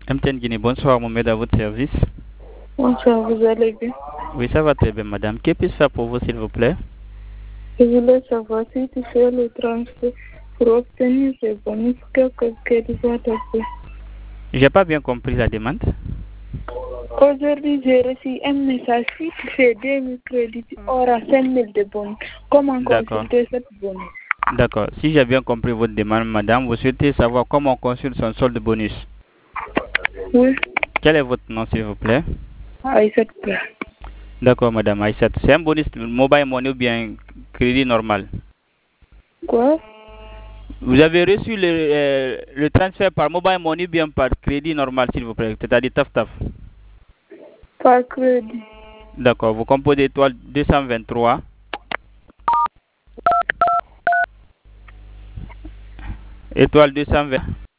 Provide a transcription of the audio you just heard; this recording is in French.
MTN Guinée, bonsoir Mohamed, à votre service. Bonsoir, vous allez bien? Oui, ça va très bien, madame. Que puis-je faire pour vous, s'il vous plaît? Je voulais savoir si tu fais le transfert pour obtenir ces bonus, quel doit faire. J'ai pas bien compris la demande. Aujourd'hui, j'ai reçu un message. Si tu fais 2000 crédits, tu auras 5000 de bonus. Comment D'accord. consulter cette bonus? D'accord. Si j'ai bien compris votre demande, madame, vous souhaitez savoir comment on consulte son solde bonus. Oui, Quel est votre nom, s'il vous plaît? Aïssat Pra. D'accord, madame Aïssat. C'est un bonus mobile money ou bien crédit normal? Quoi? Vous avez reçu le transfert par mobile money ou bien par crédit normal, s'il vous plaît, c'est-à-dire taf taf. Par crédit. D'accord. Vous composez étoile 223. Étoile 220.